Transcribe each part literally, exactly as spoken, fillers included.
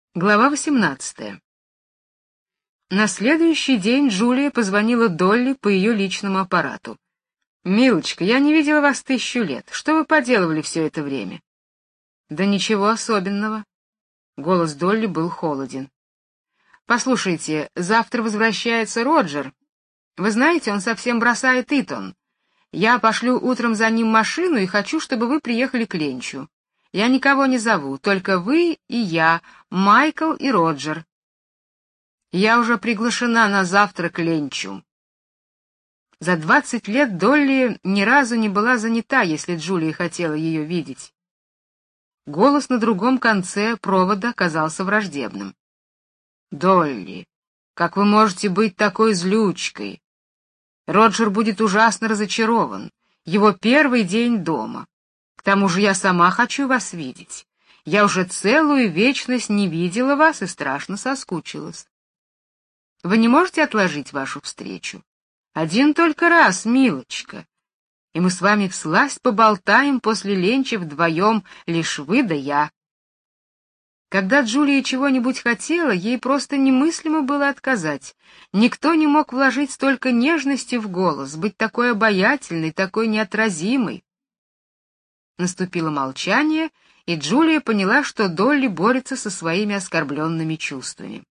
Глава восемнадцатая. На следующий день Джулия позвонила Долли по ее личному аппарату. «Милочка, я не видела вас тысячу лет. Что вы поделывали все это время?» «Да ничего особенного». Голос Долли был холоден. «Послушайте, завтра возвращается Роджер. Вы знаете, он совсем бросает Итон. Я пошлю утром за ним машину и хочу, чтобы вы приехали к Ленчу. Я никого не зову, только вы и я, Майкл и Роджер. Я уже приглашена на завтрак Ленчу». За двадцать лет Долли ни разу не была занята, если Джулия хотела ее видеть. Голос на другом конце провода казался враждебным. «Долли, как вы можете быть такой злючкой? Роджер будет ужасно разочарован. Его первый день дома. К тому же я сама хочу вас видеть. Я уже целую вечность не видела вас и страшно соскучилась. Вы не можете отложить вашу встречу? Один только раз, милочка. И мы с вами всласть поболтаем после ленча вдвоем, лишь вы да я». Когда Джулия чего-нибудь хотела, ей просто немыслимо было отказать. Никто не мог вложить столько нежности в голос, быть такой обаятельной, такой неотразимой. Наступило молчание, и Джулия поняла, что Долли борется со своими оскорбленными чувствами.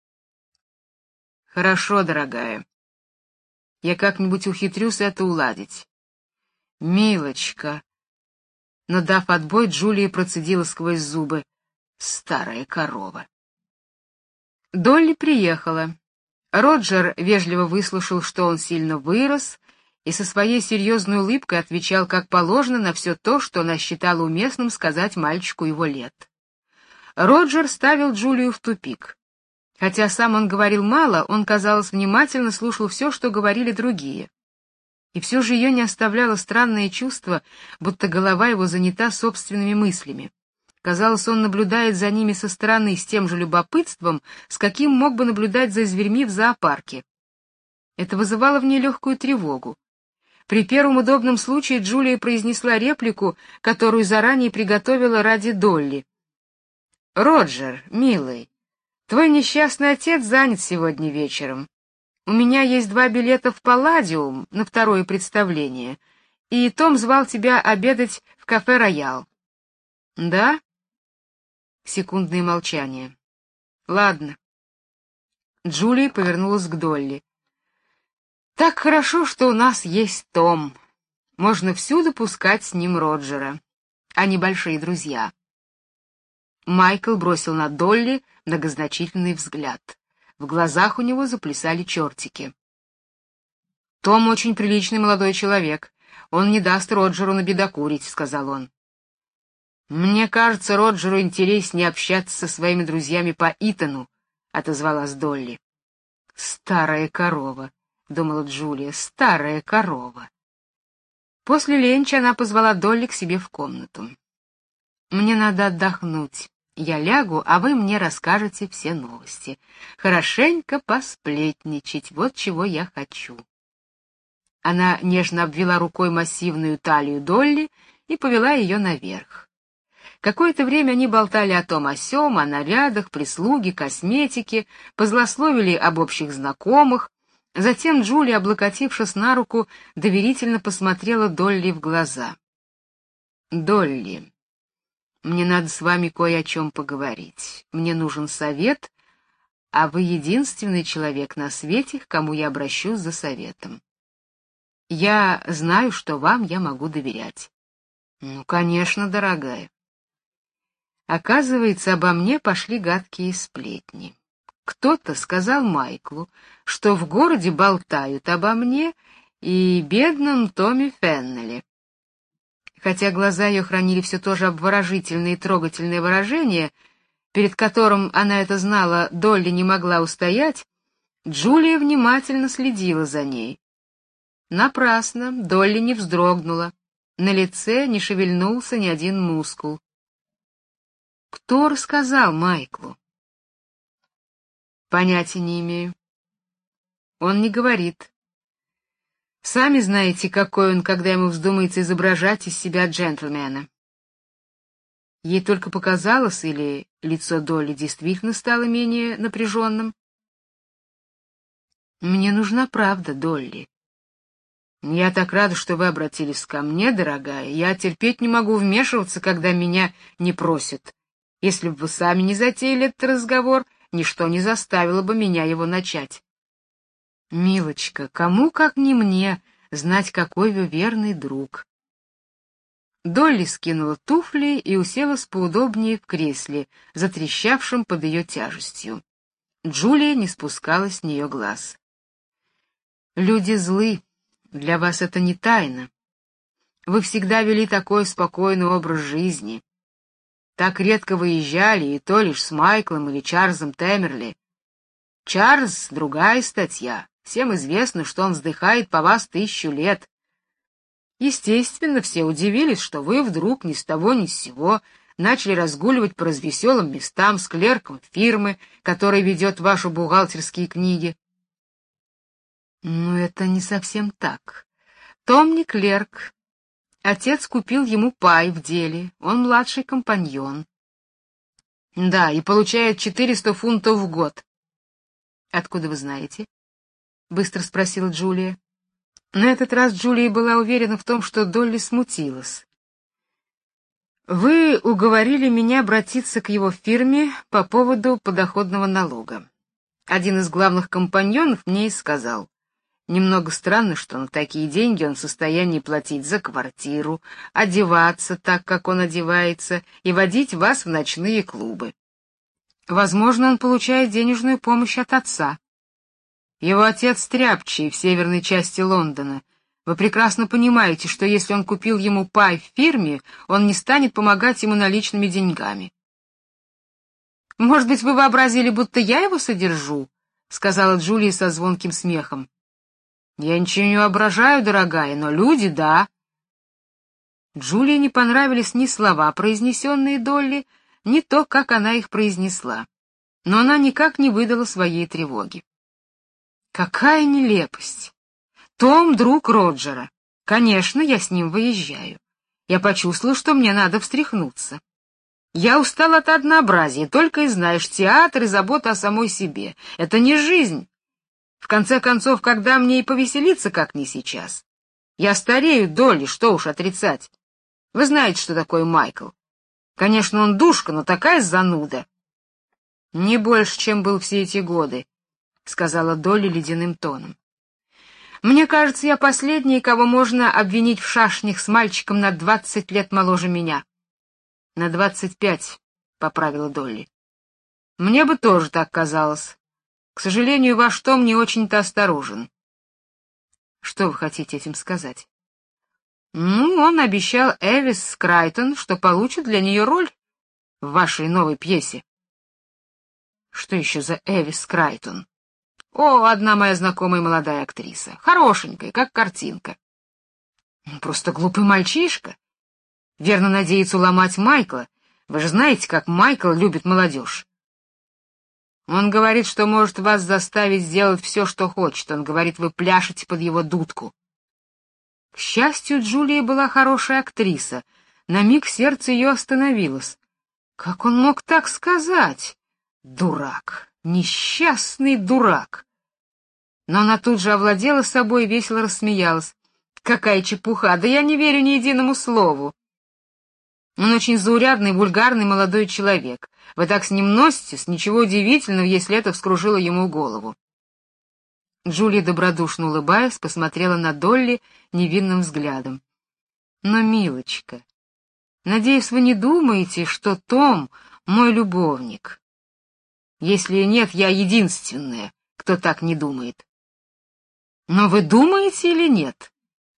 «Хорошо, дорогая. Я как-нибудь ухитрюсь это уладить. Милочка». Но, дав отбой, Джулия процедила сквозь зубы: «Старая корова». Долли приехала. Роджер вежливо выслушал, что он сильно вырос, и со своей серьезной улыбкой отвечал как положено на все то, что она считала уместным сказать мальчику его лет. Роджер ставил Джулию в тупик. Хотя сам он говорил мало, он, казалось, внимательно слушал все, что говорили другие. И все же ее не оставляло странное чувство, будто голова его занята собственными мыслями. Казалось, он наблюдает за ними со стороны с тем же любопытством, с каким мог бы наблюдать за зверьми в зоопарке. Это вызывало в ней легкую тревогу. При первом удобном случае Джулия произнесла реплику, которую заранее приготовила ради Долли. «Роджер, милый, твой несчастный отец занят сегодня вечером. У меня есть два билета в Палладиум на второе представление, и Том звал тебя обедать в кафе «Роял». «Да?» Секундное молчание. «Ладно». Джулия повернулась к Долли. «Так хорошо, что у нас есть Том. Можно всюду пускать с ним Роджера. Они большие друзья». Майкл бросил на Долли многозначительный взгляд. В глазах у него заплясали чертики. «Том очень приличный молодой человек. Он не даст Роджеру набедокурить», — сказал он. «Мне кажется, Роджеру интереснее общаться со своими друзьями по Итону», — отозвалась Долли. «Старая корова», — думала Джулия, — «старая корова». После ленча она позвала Долли к себе в комнату. «Мне надо отдохнуть. Я лягу, а вы мне расскажете все новости. Хорошенько посплетничать, вот чего я хочу». Она нежно обвела рукой массивную талию Долли и повела ее наверх. Какое-то время они болтали о том о сём, о нарядах, прислуге, косметике, позлословили об общих знакомых. Затем Джулия, облокотившись на руку, доверительно посмотрела Долли в глаза. «Долли, мне надо с вами кое о чем поговорить. Мне нужен совет, а вы единственный человек на свете, к кому я обращусь за советом. Я знаю, что вам я могу доверять». «Ну, конечно, дорогая». Оказывается, обо мне пошли гадкие сплетни. Кто-то сказал Майклу, что в городе болтают обо мне и бедном Томе Феннелли. Хотя глаза ее хранили все то же обворожительное и трогательное выражение, перед которым она это знала, Долли не могла устоять, Джулия внимательно следила за ней. Напрасно, Долли не вздрогнула, на лице не шевельнулся ни один мускул. Кто рассказал Майклу? Понятия не имею. Он не говорит. Сами знаете, какой он, когда ему вздумается изображать из себя джентльмена. Ей только показалось, или лицо Долли действительно стало менее напряженным? Мне нужна правда, Долли. Я так рада, что вы обратились ко мне, дорогая. Я терпеть не могу вмешиваться, когда меня не просят. Если бы вы сами не затеяли этот разговор, ничто не заставило бы меня его начать. Милочка, кому, как не мне, знать, какой вы верный друг. Долли скинула туфли и уселась поудобнее в кресле, затрещавшем под ее тяжестью. Джулия не спускала с нее глаз. Люди злы, для вас это не тайна. Вы всегда вели такой спокойный образ жизни. Так редко выезжали, и то лишь с Майклом или Чарльзом Темерли. Чарльз — другая статья. Всем известно, что он вздыхает по вас тысячу лет. Естественно, все удивились, что вы вдруг ни с того ни с сего начали разгуливать по развеселым местам с клерком фирмы, которая ведет ваши бухгалтерские книги. Но это не совсем так. Том не клерк. Отец купил ему пай в деле, он младший компаньон. Да, и получает четыреста фунтов в год. Откуда вы знаете? Быстро спросила Джулия. На этот раз Джулия была уверена в том, что Долли смутилась. Вы уговорили меня обратиться к его фирме по поводу подоходного налога. Один из главных компаньонов мне и сказал: немного странно, что на такие деньги он в состоянии платить за квартиру, одеваться так, как он одевается, и водить вас в ночные клубы. Возможно, он получает денежную помощь от отца. Его отец стряпчий в северной части Лондона. Вы прекрасно понимаете, что если он купил ему пай в фирме, он не станет помогать ему наличными деньгами. Может быть, вы вообразили, будто я его содержу, сказала Джулия со звонким смехом. Я ничего не воображаю, дорогая, но люди — да. Джулии не понравились ни слова, произнесенные Долли, ни то, как она их произнесла. Но она никак не выдала своей тревоги. Какая нелепость! Том — друг Роджера. Конечно, я с ним выезжаю. Я почувствовала, что мне надо встряхнуться. Я устала от однообразия, только и знаешь, театр и забота о самой себе. Это не жизнь. В конце концов, когда мне и повеселиться, как не сейчас? Я старею, Долли, что уж отрицать. Вы знаете, что такое Майкл. Конечно, он душка, но такая зануда. Не больше, чем был все эти годы, сказала Долли ледяным тоном. Мне кажется, я последняя, кого можно обвинить в шашнях с мальчиком на двадцать лет моложе меня. На двадцать пять, поправила Долли. Мне бы тоже так казалось. К сожалению, ваш Том не очень-то осторожен. Что вы хотите этим сказать? Ну, он обещал Эвис Крайтон, что получит для нее роль в вашей новой пьесе. Что еще за Эвис Крайтон? О, одна моя знакомая молодая актриса, хорошенькая, как картинка. Просто глупый мальчишка. Верно надеется уломать Майкла. Вы же знаете, как Майкл любит молодежь. Он говорит, что может вас заставить сделать все, что хочет. Он говорит, вы пляшете под его дудку. К счастью, Джулия была хорошая актриса. На миг сердце ее остановилось. Как он мог так сказать? Дурак, несчастный дурак. Но она тут же овладела собой и весело рассмеялась. Какая чепуха, да я не верю ни единому слову. Он очень заурядный, вульгарный молодой человек. Вы так с ним носитесь, ничего удивительного, если это вскружило ему голову. Джулия, добродушно улыбаясь, посмотрела на Долли невинным взглядом. Но, милочка, надеюсь, вы не думаете, что Том мой любовник. Если нет, я единственная, кто так не думает. Но вы думаете или нет?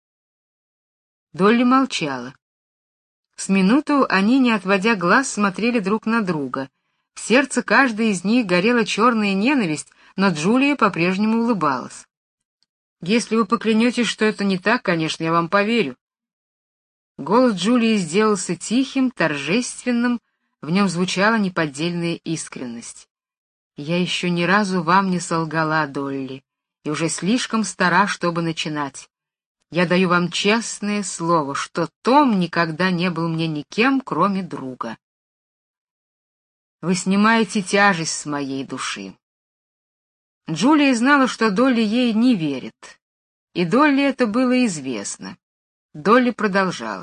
Долли молчала. С минуту они, не отводя глаз, смотрели друг на друга. В сердце каждой из них горела черная ненависть, но Джулия по-прежнему улыбалась. Если вы поклянетесь, что это не так, конечно, я вам поверю. Голос Джулии сделался тихим, торжественным, в нем звучала неподдельная искренность. Я еще ни разу вам не солгала, Долли, и уже слишком стара, чтобы начинать. Я даю вам честное слово, что Том никогда не был мне никем, кроме друга. Вы снимаете тяжесть с моей души. Джулия знала, что Долли ей не верит, и Долли это было известно. Долли продолжала.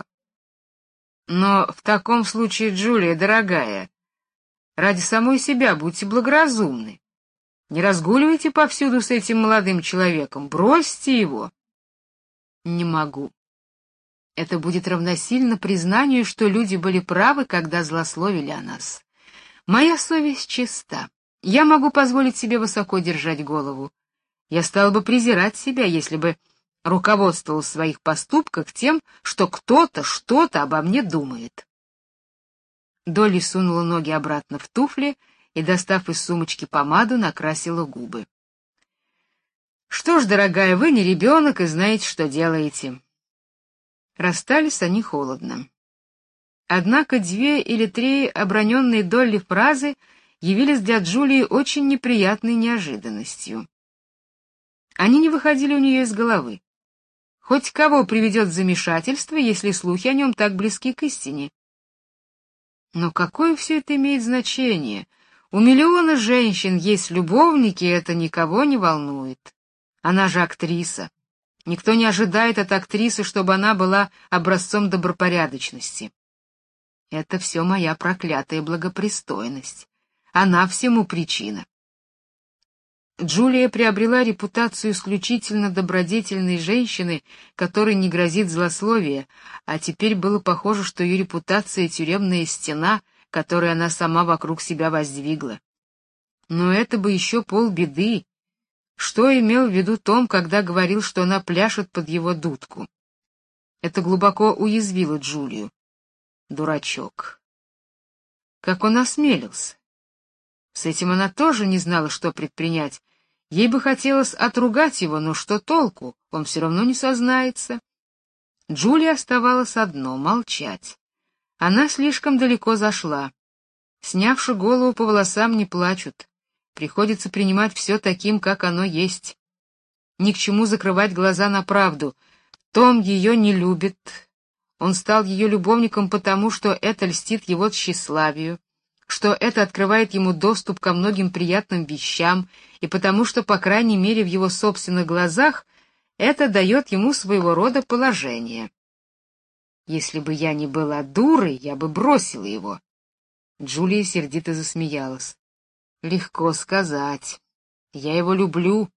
Но в таком случае, Джулия, дорогая, ради самой себя будьте благоразумны. Не разгуливайте повсюду с этим молодым человеком, бросьте его. Не могу. Это будет равносильно признанию, что люди были правы, когда злословили о нас. Моя совесть чиста. Я могу позволить себе высоко держать голову. Я стала бы презирать себя, если бы руководствовал в своих поступках тем, что кто-то что-то обо мне думает. Долли сунула ноги обратно в туфли и, достав из сумочки помаду, накрасила губы. Что ж, дорогая, вы не ребенок и знаете, что делаете. Расстались они холодно. Однако две или три оброненные Долли фразы явились для Джулии очень неприятной неожиданностью. Они не выходили у нее из головы. Хоть кого приведет в замешательство, если слухи о нем так близки к истине. Но какое все это имеет значение? У миллиона женщин есть любовники, и это никого не волнует. Она же актриса. Никто не ожидает от актрисы, чтобы она была образцом добропорядочности. Это все моя проклятая благопристойность. Она всему причина. Джулия приобрела репутацию исключительно добродетельной женщины, которой не грозит злословие, а теперь было похоже, что ее репутация — тюремная стена, которую она сама вокруг себя воздвигла. Но это бы еще полбеды. Что имел в виду Том, когда говорил, что она пляшет под его дудку? Это глубоко уязвило Джулию. Дурачок. Как он осмелился? С этим она тоже не знала, что предпринять. Ей бы хотелось отругать его, но что толку? Он все равно не сознается. Джулии оставалось одно — молчать. Она слишком далеко зашла. Снявши голову, по волосам не плачут. Приходится принимать все таким, как оно есть. Ни к чему закрывать глаза на правду. Том ее не любит. Он стал ее любовником потому, что это льстит его тщеславию, что это открывает ему доступ ко многим приятным вещам, и потому что, по крайней мере, в его собственных глазах это дает ему своего рода положение. Если бы я не была дурой, я бы бросила его. Джулия сердито засмеялась. Легко сказать. Я его люблю.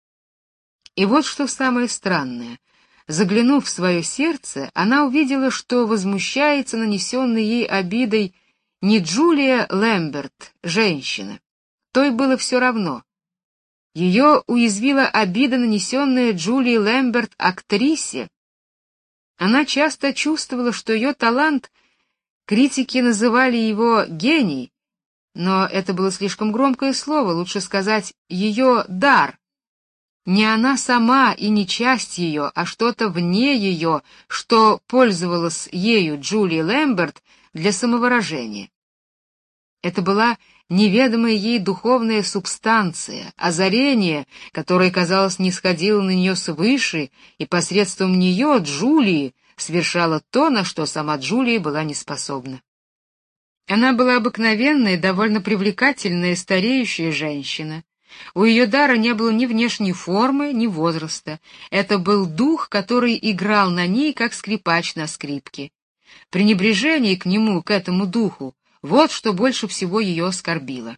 И вот что самое странное. Заглянув в свое сердце, она увидела, что возмущается нанесенной ей обидой не Джулия Лэмберт, женщина. Той было все равно. Ее уязвила обида, нанесенная Джулии Лэмберт, актрисе. Она часто чувствовала, что ее талант, критики называли его гений, но это было слишком громкое слово, лучше сказать ее дар. Не она сама и не часть ее, а что-то вне ее, что пользовалась ею Джулия Лэмберт для самовыражения. Это была неведомая ей духовная субстанция, озарение, которое, казалось, нисходило на нее свыше, и посредством нее Джулии совершала то, на что сама Джулия была неспособна. Она была обыкновенная, довольно привлекательная стареющая женщина. У ее дара не было ни внешней формы, ни возраста. Это был дух, который играл на ней, как скрипач на скрипке. Пренебрежение к нему, к этому духу, вот что больше всего ее оскорбило.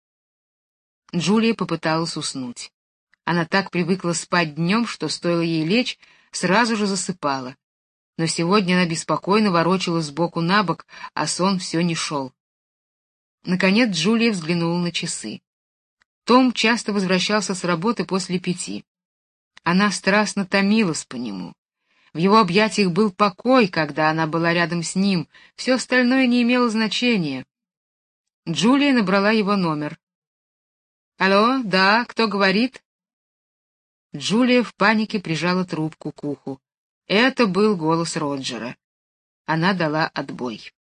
Джулия попыталась уснуть. Она так привыкла спать днем, что стоило ей лечь, сразу же засыпала. Но сегодня она беспокойно ворочалась сбоку на бок, а сон все не шел. Наконец Джулия взглянула на часы. Том часто возвращался с работы после пяти. Она страстно томилась по нему. В его объятиях был покой, когда она была рядом с ним, все остальное не имело значения. Джулия набрала его номер. «Алло, да, кто говорит?» Джулия в панике прижала трубку к уху. Это был голос Роджера. Она дала отбой.